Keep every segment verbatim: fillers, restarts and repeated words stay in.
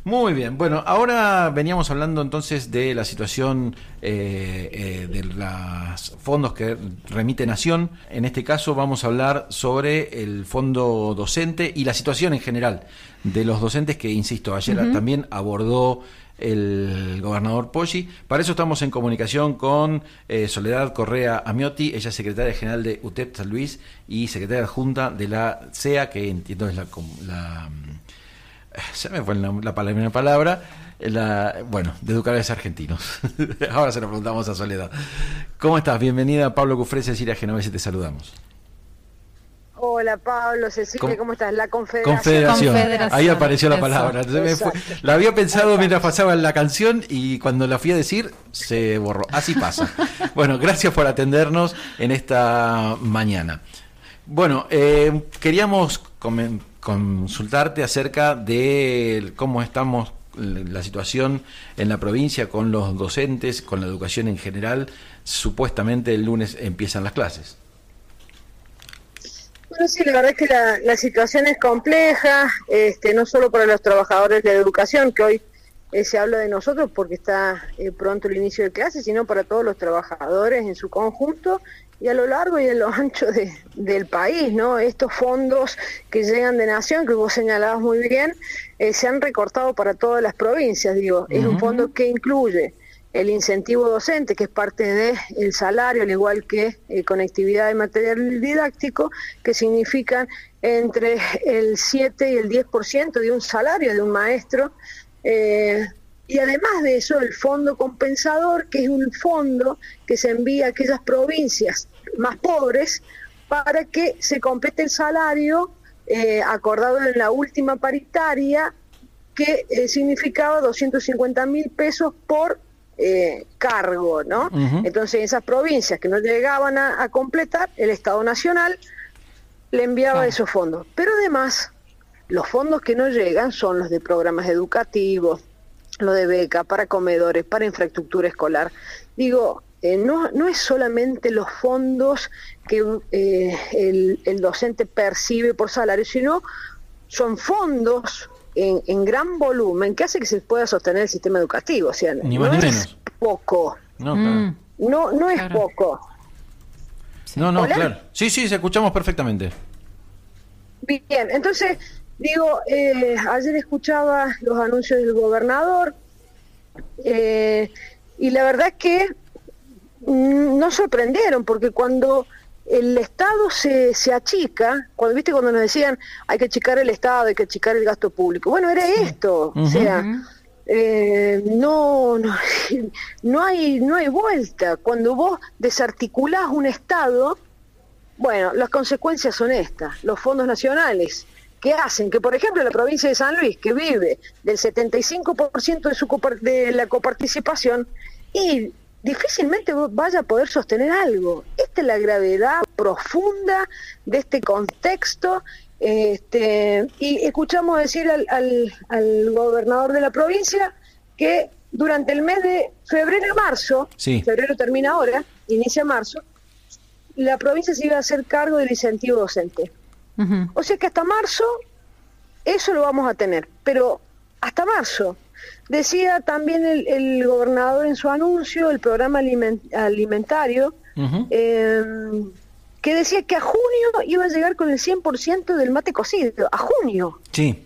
Muy bien, bueno, ahora veníamos hablando entonces de la situación eh, eh, de los fondos que remite Nación. En este caso vamos a hablar sobre el fondo docente y la situación en general de los docentes que, insisto, ayer uh-huh. también abordó el gobernador Poggi. Para eso estamos en comunicación con eh, Soledad Correa Amiotti, ella es secretaria general de U T E P San Luis y secretaria adjunta de la C E A, que entiendo es la... la se me fue la, la palabra, la palabra la, bueno, de Educadores Argentinos. Ahora se lo preguntamos a Soledad. ¿Cómo estás? Bienvenida, Pablo Cufré, Cecilia Genovese, te saludamos. Hola Pablo, Cecilia, ¿cómo, ¿cómo estás? La Confederación. Confederación. Confederación. Ahí apareció la palabra. Me fue, la había pensado mientras pasaba la canción y cuando la fui a decir se borró. Así pasa. Bueno, gracias por atendernos en esta mañana. Bueno, eh, queríamos comen, consultarte acerca de cómo estamos, la situación en la provincia con los docentes, con la educación en general. Supuestamente el lunes empiezan las clases. Bueno, sí, la verdad es que la, la situación es compleja, este, no solo para los trabajadores de la educación, que hoy eh, se habla de nosotros porque está eh, pronto el inicio de clases, sino para todos los trabajadores en su conjunto y a lo largo y a lo ancho de, del país, ¿no? Estos fondos que llegan de Nación, que vos señalabas muy bien, eh, se han recortado para todas las provincias, digo, uh-huh. Es un fondo que incluye el incentivo docente, que es parte del salario, al igual que eh, conectividad y material didáctico, que significan entre el siete y el diez por ciento de un salario de un maestro, eh, y además de eso el fondo compensador, que es un fondo que se envía a aquellas provincias más pobres para que se complete el salario eh, acordado en la última paritaria, que eh, significaba doscientos cincuenta mil pesos por Eh, cargo, ¿no? Uh-huh. Entonces esas provincias que no llegaban a, a completar, el Estado Nacional le enviaba uh-huh. esos fondos. Pero además, los fondos que no llegan son los de programas educativos, los de beca, para comedores, para infraestructura escolar. Digo, eh, no, no es solamente los fondos que eh, el, el docente percibe por salario, sino son fondos En, en gran volumen, que hace que se pueda sostener el sistema educativo. O sea, ni más no ni es menos. Poco. No, claro. No, no es claro. poco. No, no, ¿Hola? Claro. Sí, sí, se escuchamos perfectamente. Bien, entonces, digo, eh, ayer escuchaba los anuncios del gobernador, eh, y la verdad es que mm, no sorprendieron, porque cuando el Estado se, se achica, cuando viste cuando nos decían hay que achicar el Estado, hay que achicar el gasto público, bueno, era esto, uh-huh. o sea, eh, no, no, no hay, no hay vuelta. Cuando vos desarticulás un Estado, bueno, las consecuencias son estas, los fondos nacionales, que hacen que, por ejemplo, la provincia de San Luis, que vive del setenta y cinco por ciento de, su copar- de la coparticipación, y difícilmente vaya a poder sostener algo. Esta es la gravedad profunda de este contexto, este, y escuchamos decir al, al, al gobernador de la provincia que durante el mes de febrero y marzo, sí. febrero termina ahora, inicia marzo, la provincia se iba a hacer cargo del incentivo docente. Uh-huh. O sea que hasta marzo eso lo vamos a tener, pero hasta marzo. Decía también el, el gobernador en su anuncio, el programa aliment, alimentario, uh-huh. eh, que decía que a junio iba a llegar con el cien por ciento del mate cocido, a junio. Sí.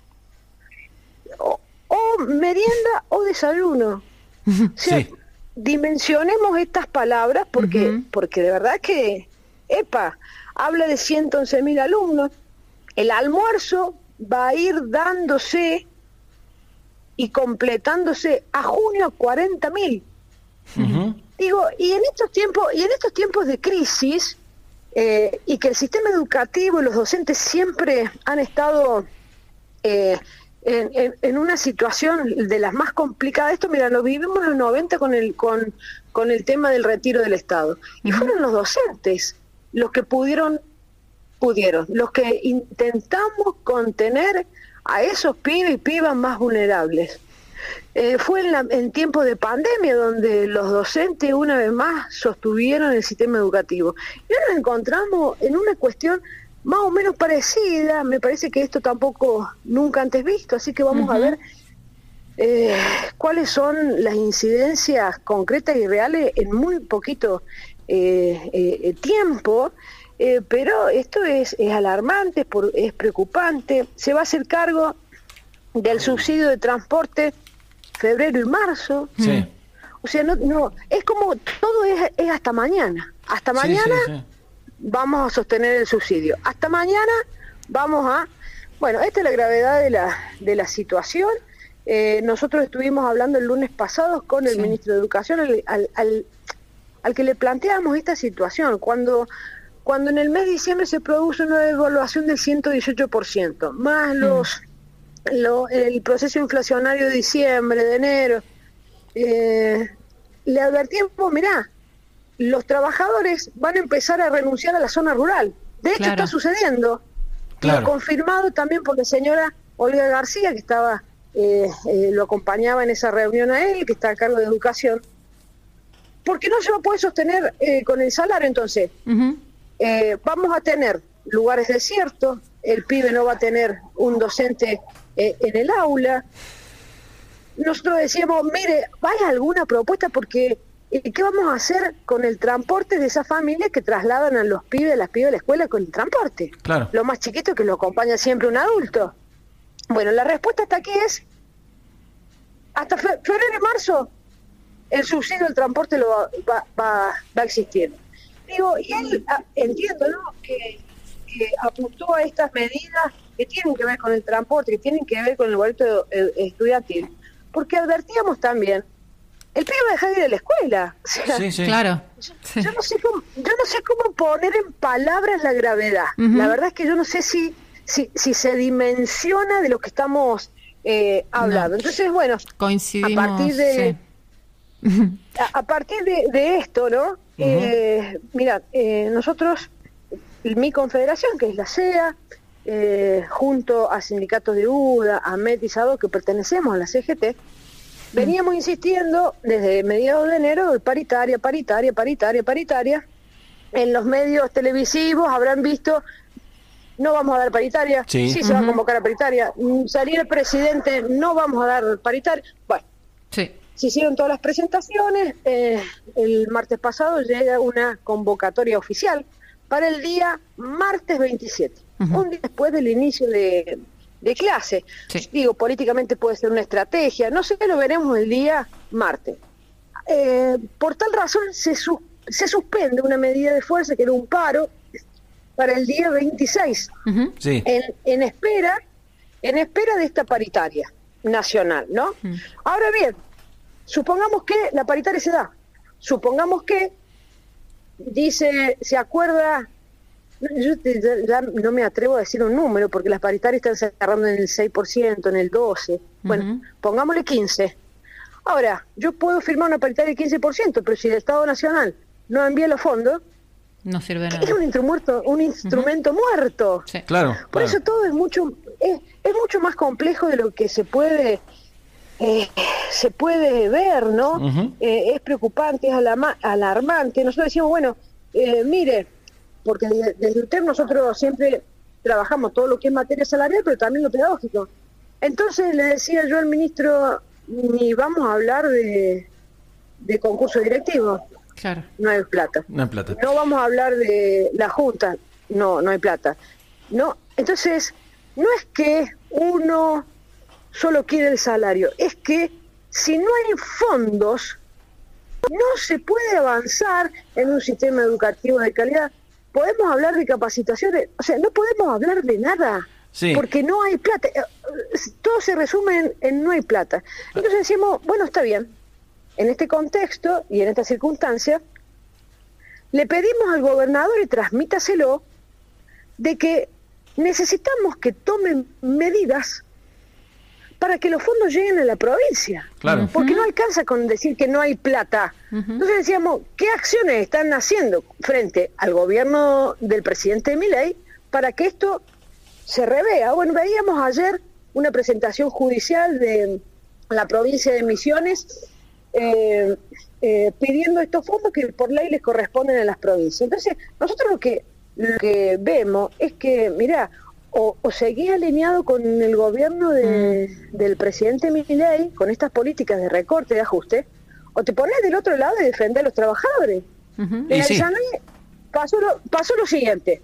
O, o merienda o desayuno. Uh-huh. O sea, sí. Dimensionemos estas palabras porque, uh-huh. porque de verdad que, epa, habla de ciento once mil alumnos, el almuerzo va a ir dándose y completándose a junio cuarenta mil. Uh-huh. Digo, y en estos tiempos, y en estos tiempos de crisis, eh, y que el sistema educativo y los docentes siempre han estado eh, en, en, en una situación de las más complicadas. Esto, mira, lo vivimos en los noventa con el, con, con el tema del retiro del Estado. Y uh-huh. fueron los docentes los que pudieron, pudieron, los que intentamos contener a esos pibes y pibas más vulnerables. Eh, fue en, la, en tiempos de pandemia donde los docentes una vez más sostuvieron el sistema educativo. Y ahora nos encontramos en una cuestión más o menos parecida. Me parece que esto tampoco nunca antes visto, así que vamos uh-huh. a ver eh, cuáles son las incidencias concretas y reales en muy poquito eh, eh, tiempo, eh, pero esto es, es alarmante, es, por, es preocupante. Se va a hacer cargo del subsidio de transporte febrero y marzo. Sí. O sea, no, no, es como todo es, es hasta mañana. Hasta Sí, mañana sí, sí. vamos a sostener el subsidio. Hasta mañana vamos a... Bueno, esta es la gravedad de la, de la situación. Eh, nosotros estuvimos hablando el lunes pasado con el Sí. ministro de Educación, al, al, al, al que le planteamos esta situación. Cuando, cuando en el mes de diciembre se produce una devaluación del ciento dieciocho por ciento, más los, mm. lo, el proceso inflacionario de diciembre, de enero, eh, le advertimos, mirá, los trabajadores van a empezar a renunciar a la zona rural. De hecho, Claro. está sucediendo. Claro. Y confirmado también por la señora Olga García, que estaba eh, eh, lo acompañaba en esa reunión a él, que está a cargo de educación. Porque no se va a poder sostener eh, con el salario, entonces. Uh-huh. Eh, vamos a tener lugares desiertos, el pibe no va a tener un docente eh, en el aula. Nosotros decíamos, mire, ¿hay alguna propuesta? Porque eh, ¿qué vamos a hacer con el transporte de esas familias que trasladan a los pibes, las pibes a la escuela con el transporte? Claro. Lo más chiquito que lo acompaña siempre un adulto. Bueno, la respuesta hasta aquí es, hasta fe febrero y marzo, el subsidio del transporte lo va, va, va, va a existir. Digo, y él, a, entiendo, ¿no?, que, que apuntó a estas medidas que tienen que ver con el transporte, que tienen que ver con el boleto eh, estudiantil, porque advertíamos también, el pibe va a dejar de ir a la escuela. O sea, Sí, sí. Claro. yo, Sí. yo no sé cómo, yo no sé cómo poner en palabras la gravedad. Ujú. La verdad es que yo no sé si, si, si se dimensiona de lo que estamos eh, hablando. No. Entonces, bueno, Coincidimos. a partir de... Sí. A, a partir de, de esto, ¿no? Uh-huh. eh, mira, eh, nosotros, mi confederación, que es la C E A, eh, junto a sindicatos de U D A, a M E T y S A D O, que pertenecemos a la C G T, veníamos uh-huh. insistiendo desde mediados de enero de paritaria, paritaria, paritaria, paritaria. En los medios televisivos habrán visto, no vamos a dar paritaria, sí, sí uh-huh. se va a convocar a paritaria, salir el presidente, no vamos a dar paritaria. Bueno, sí. Se hicieron todas las presentaciones, eh, el martes pasado llega una convocatoria oficial para el día martes veintisiete, uh-huh. un día después del inicio de, de clase. Sí. Digo, políticamente puede ser una estrategia, no sé, lo veremos el día martes. Eh, por tal razón se, su, se suspende una medida de fuerza que era un paro para el día veintiséis, uh-huh. sí. en, en espera en espera de esta paritaria nacional, ¿no? Uh-huh. Ahora bien, supongamos que la paritaria se da, supongamos que dice, se acuerda, yo te, ya, ya no me atrevo a decir un número porque las paritarias están cerrando en el seis por ciento, en el doce por ciento, uh-huh. bueno, pongámosle quince por ciento. Ahora, yo puedo firmar una paritaria de quince por ciento, pero si el Estado Nacional no envía los fondos, no sirve nada. Es un instrumento, un instrumento uh-huh. muerto. Sí. Claro. Por claro. eso todo es mucho, es, es mucho más complejo de lo que se puede... Eh, se puede ver, ¿no? Uh-huh. Eh, es preocupante, es alarma, alarmante. Nosotros decimos, bueno, eh, mire, porque desde, desde usted nosotros siempre trabajamos todo lo que es materia salarial, pero también lo pedagógico. Entonces le decía yo al ministro, ni vamos a hablar de, de concurso directivo. Claro. No hay plata. No hay plata. No vamos a hablar de la Junta. No, no hay plata. No, entonces, no es que uno solo quiere el salario, es que si no hay fondos, no se puede avanzar en un sistema educativo de calidad. Podemos hablar de capacitaciones, o sea, no podemos hablar de nada, sí. porque no hay plata. Todo se resume en, en no hay plata. Entonces decimos, bueno, está bien, en este contexto y en esta circunstancia, le pedimos al gobernador, y transmítaselo, de que necesitamos que tomen medidas para que los fondos lleguen a la provincia. Claro. Porque no alcanza con decir que no hay plata. Uh-huh. Entonces decíamos, ¿qué acciones están haciendo frente al gobierno del presidente Milei para que esto se revea? Bueno, veíamos ayer una presentación judicial de la provincia de Misiones eh, eh, pidiendo estos fondos que por ley les corresponden a las provincias. Entonces, nosotros lo que, lo que vemos es que, mirá, o, o seguís alineado con el gobierno de, mm. del presidente Milei, con estas políticas de recorte, de ajuste, o te pones del otro lado y defender a los trabajadores. Uh-huh. En el sí. San Luis pasó lo, pasó lo siguiente.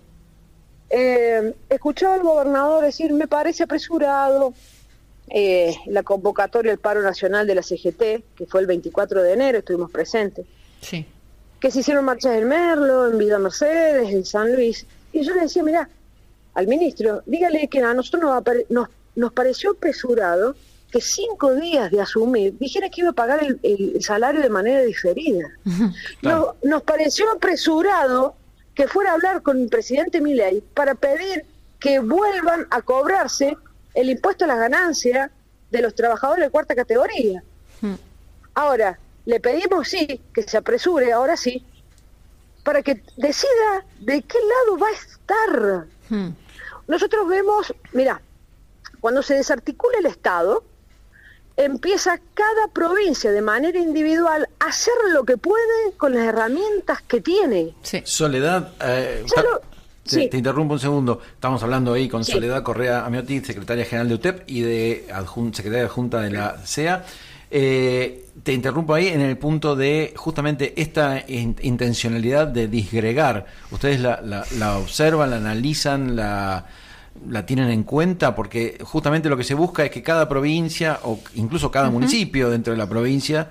Eh, escuchaba al gobernador decir, me parece apresurado eh, la convocatoria del paro nacional de la C G T, que fue el veinticuatro de enero, estuvimos presentes. Sí. Que se hicieron marchas en Merlo, en Villa Mercedes, en San Luis. Y yo le decía, mirá, al ministro, dígale que a nosotros nos, nos, nos pareció apresurado que cinco días de asumir dijera que iba a pagar el, el salario de manera diferida. Uh-huh. Claro. Nos, nos pareció apresurado que fuera a hablar con el presidente Milei para pedir que vuelvan a cobrarse el impuesto a las ganancias de los trabajadores de cuarta categoría. Uh-huh. Ahora, le pedimos sí, que se apresure, ahora sí, para que decida de qué lado va a estar. Uh-huh. Nosotros vemos, mira, cuando se desarticula el Estado, empieza cada provincia de manera individual a hacer lo que puede con las herramientas que tiene. Sí. Soledad, eh, Solo, te, sí. te interrumpo un segundo. Estamos hablando ahí con sí. Soledad Correa Amiotti, secretaria general de U T E P y de adjun, secretaria adjunta de la C E A. Eh, te interrumpo ahí en el punto de justamente esta in, intencionalidad de disgregar. Ustedes la, la, la observan, la analizan, la... la tienen en cuenta, porque justamente lo que se busca es que cada provincia o incluso cada uh-huh. municipio dentro de la provincia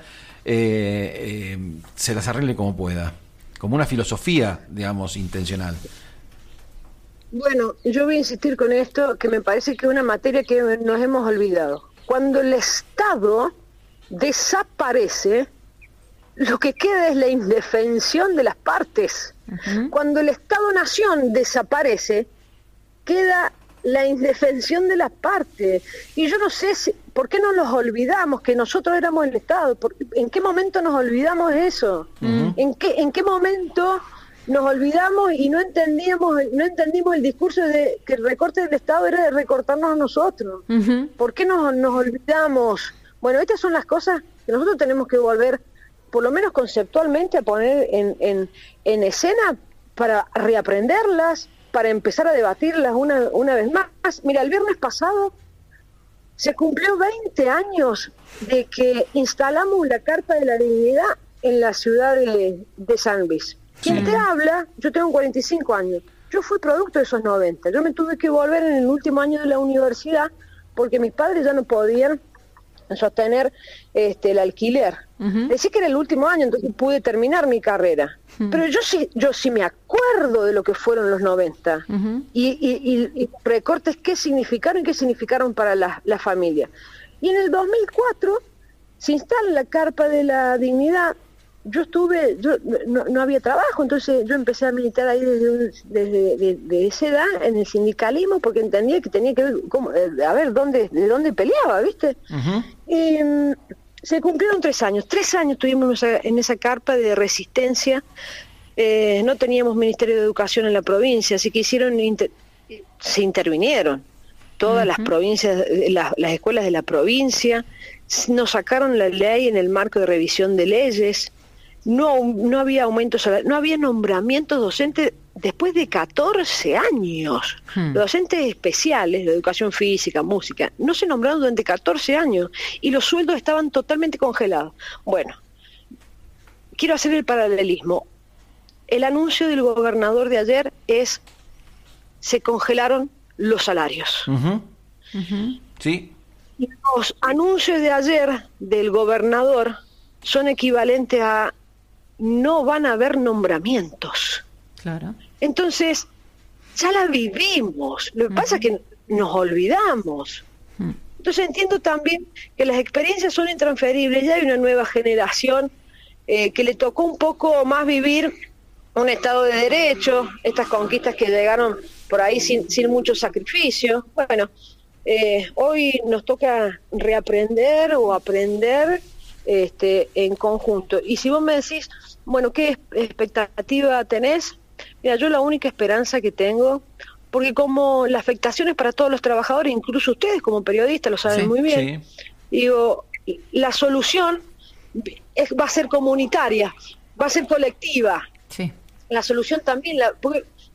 eh, eh, se las arregle como pueda, como una filosofía, digamos, intencional. Bueno, yo voy a insistir con esto, que me parece que es una materia que nos hemos olvidado. Cuando el Estado desaparece, lo que queda es la indefensión de las partes. Uh-huh. Cuando el Estado-Nación desaparece, queda la indefensión de las partes. Y yo no sé si, por qué no nos olvidamos que nosotros éramos el Estado. ¿Por, ¿En qué momento nos olvidamos de eso? Uh-huh. ¿En qué, en qué momento nos olvidamos y no entendíamos, no entendimos el discurso de que el recorte del Estado era de recortarnos a nosotros? Uh-huh. ¿Por qué nos, nos olvidamos? Bueno, estas son las cosas que nosotros tenemos que volver, por lo menos conceptualmente, a poner en, en, en escena para reaprenderlas, para empezar a debatirlas una, una vez más. Mira, el viernes pasado se cumplió veinte años de que instalamos la Carpa de la Dignidad en la ciudad de, de San Luis. Quien sí. te habla, yo tengo cuarenta y cinco años, yo fui producto de esos noventa, yo me tuve que volver en el último año de la universidad porque mis padres ya no podían sostener este, el alquiler. Uh-huh. Decí que era el último año, entonces pude terminar mi carrera. Uh-huh. Pero yo sí, yo sí me acuerdo de lo que fueron los noventa. Uh-huh. Y, y, y, y recortes, qué significaron y qué significaron para la, la familia. Y en el dos mil cuatro se instala la Carpa de la Dignidad. Yo estuve, yo no, no había trabajo, entonces yo empecé a militar ahí desde, desde de, de esa edad en el sindicalismo, porque entendía que tenía que ver cómo, a ver dónde, de dónde peleaba, ¿viste? Uh-huh. Y um, se cumplieron tres años, tres años estuvimos en esa, en esa carpa de resistencia. Eh, no teníamos Ministerio de Educación en la provincia, así que hicieron inter, se intervinieron todas uh-huh. las provincias, las, las escuelas de la provincia, nos sacaron la ley en el marco de revisión de leyes. No, no había aumento salarial, no había nombramientos docentes después de catorce años. Hmm. Los docentes especiales de educación física, música, no se nombraron durante catorce años y los sueldos estaban totalmente congelados. Bueno, quiero hacer el paralelismo. El anuncio del gobernador de ayer es: se congelaron los salarios. Uh-huh. Uh-huh. Sí. Los anuncios de ayer del gobernador son equivalentes a: no van a haber nombramientos. Claro. Entonces, ya la vivimos. Lo que uh-huh. pasa es que nos olvidamos. Uh-huh. Entonces entiendo también que las experiencias son intransferibles. Ya hay una nueva generación eh, que le tocó un poco más vivir un Estado de Derecho, estas conquistas que llegaron por ahí sin, sin mucho sacrificio. Bueno, eh, hoy nos toca reaprender o aprender este, en conjunto. Y si vos me decís, bueno, ¿qué expectativa tenés? Mira, yo la única esperanza que tengo, porque como la afectación es para todos los trabajadores, incluso ustedes como periodistas lo saben sí, muy bien, sí. digo, la solución es, va a ser comunitaria, va a ser colectiva. Sí. La solución también, la, porque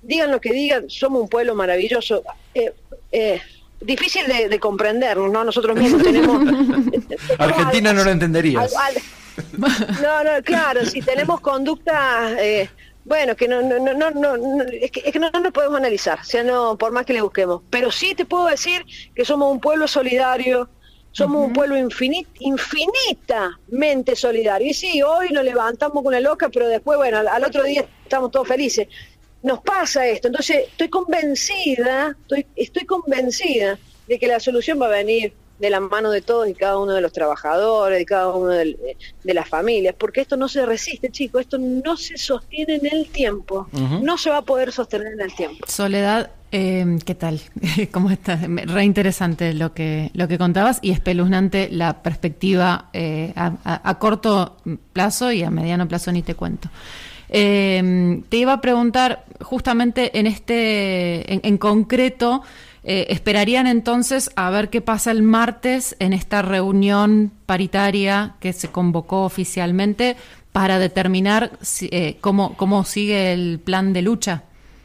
digan lo que digan, somos un pueblo maravilloso. Eh, eh, difícil de, de comprendernos, ¿no? Nosotros mismos tenemos... Argentina al, no lo entenderías. Al, al, no, no, claro, si tenemos conductas... Eh, bueno, que no, no, no, no, no es que, es que no, no nos podemos analizar, o sea, no, por más que le busquemos. Pero sí te puedo decir que somos un pueblo solidario, somos uh-huh. un pueblo infinit, infinitamente solidario. Y sí, hoy nos levantamos con una loca, pero después, bueno, al, al otro día estamos todos felices. Nos pasa esto, entonces estoy convencida, estoy, estoy convencida de que la solución va a venir de la mano de todos y cada uno de los trabajadores, de cada uno de, de las familias, porque esto no se resiste, chicos, esto no se sostiene en el tiempo, uh-huh. no se va a poder sostener en el tiempo. Soledad, eh, ¿qué tal? ¿Cómo estás? Re interesante lo que lo que contabas y espeluznante la perspectiva eh, a, a, a corto plazo y a mediano plazo ni te cuento. Eh, te iba a preguntar justamente en este, en, en concreto, Eh, ¿esperarían entonces a ver qué pasa el martes en esta reunión paritaria que se convocó oficialmente para determinar si, eh, cómo, cómo sigue el plan de lucha?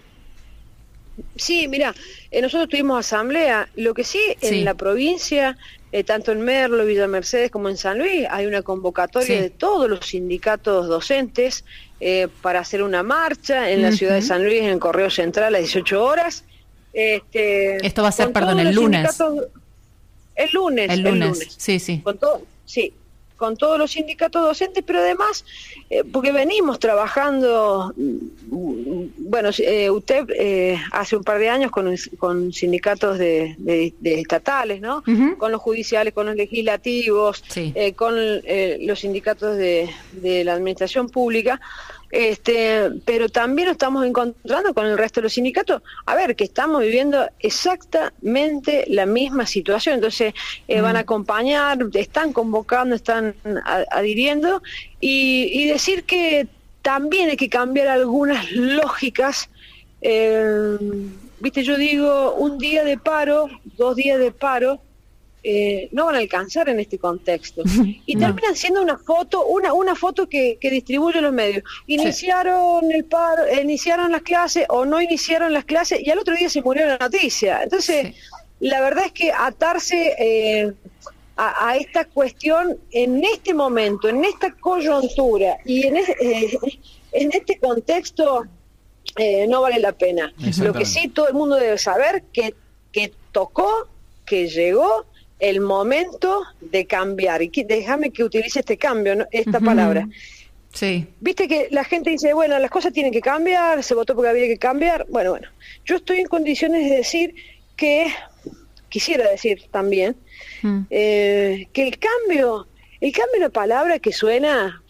Sí, mira, eh, nosotros tuvimos asamblea, lo que sí, en sí. la provincia, eh, tanto en Merlo, Villa Mercedes como en San Luis, hay una convocatoria sí. de todos los sindicatos docentes eh, para hacer una marcha en la uh-huh. ciudad de San Luis, en el Correo Central a las dieciocho horas. Este, Esto va a ser, perdón, el lunes. El lunes. El lunes, el lunes. sí, sí. Con todo, sí, con todos los sindicatos docentes, pero además, eh, porque venimos trabajando, bueno, eh, usted eh, hace un par de años con, con sindicatos de, de, de estatales, ¿no? Uh-huh. Con los judiciales, con los legislativos, sí. eh, con eh, los sindicatos de, de la administración pública. Este, pero también nos estamos encontrando con el resto de los sindicatos, a ver, que estamos viviendo exactamente la misma situación, entonces eh, mm. van a acompañar, están convocando, están adhiriendo, y, y decir que también hay que cambiar algunas lógicas, eh, viste, yo digo, un día de paro, dos días de paro, Eh, no van a alcanzar en este contexto y no. terminan siendo una foto una una foto que, que distribuyen los medios. Iniciaron sí. el paro, iniciaron las clases o no iniciaron las clases y al otro día se murió la noticia. Entonces sí. la verdad es que atarse eh, a, a esta cuestión en este momento, en esta coyuntura y en, es, eh, en este contexto eh, no vale la pena. Lo que sí todo el mundo debe saber que, que tocó, que llegó el momento de cambiar, y que, déjame que utilice este cambio, ¿no? esta uh-huh. palabra. Sí. Viste que la gente dice, bueno, las cosas tienen que cambiar, se votó porque había que cambiar. Bueno, bueno, yo estoy en condiciones de decir que, quisiera decir también, uh-huh. eh, que el cambio, el cambio es una palabra que suena,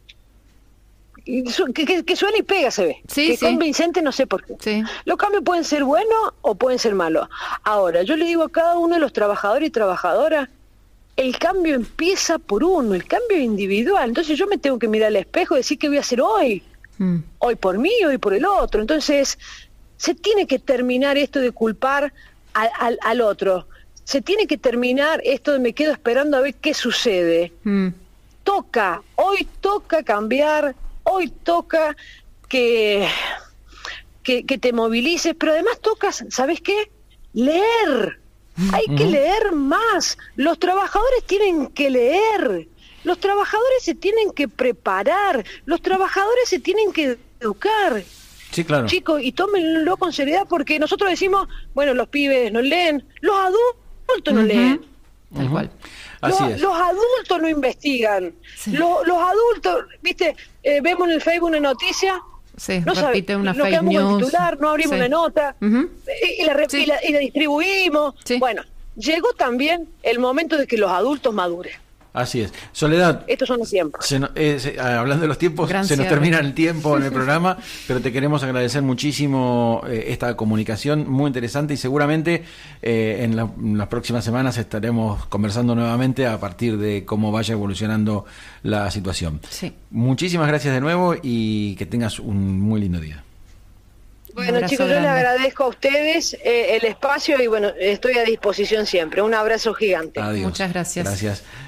que, que, que suena y pega, se ve. Sí, que sí. convincente, no sé por qué. Sí. Los cambios pueden ser buenos o pueden ser malos. Ahora, yo le digo a cada uno de los trabajadores y trabajadoras, el cambio empieza por uno, el cambio es individual. Entonces yo me tengo que mirar al espejo y decir qué voy a hacer hoy. Mm. Hoy por mí, hoy por el otro. Entonces, se tiene que terminar esto de culpar al, al, al otro. Se tiene que terminar esto de me quedo esperando a ver qué sucede. Mm. Toca, hoy toca cambiar, hoy toca que, que, que te movilices, pero además toca, ¿sabes qué? Leer. Hay uh-huh. que leer más. Los trabajadores tienen que leer. Los trabajadores se tienen que preparar. Los trabajadores se tienen que educar. Sí, claro. Chicos, y tómenlo con seriedad porque nosotros decimos, bueno, los pibes no leen, los adultos no uh-huh. leen. Tal uh-huh. cual. Así los, es. los adultos no investigan. Sí. Los, los adultos, viste, eh, vemos en el Facebook una noticia. Sí, no repite sabe, una no fake news. El titular, no abrimos sí. una nota uh-huh. y, y, la, sí. y, la, y la distribuimos. Sí. Bueno, llegó también el momento de que los adultos maduren. Así es. Soledad. Estos son los tiempos. Se no, eh, se, hablando de los tiempos, Gran se cierre. Nos termina el tiempo en el programa, pero te queremos agradecer muchísimo eh, esta comunicación muy interesante y seguramente eh, en, la, en las próximas semanas estaremos conversando nuevamente a partir de cómo vaya evolucionando la situación. Sí. Muchísimas gracias de nuevo y que tengas un muy lindo día. Bueno, chicos, grande. Yo les agradezco a ustedes eh, el espacio y bueno, estoy a disposición siempre. Un abrazo gigante. Adiós. Muchas gracias. Gracias.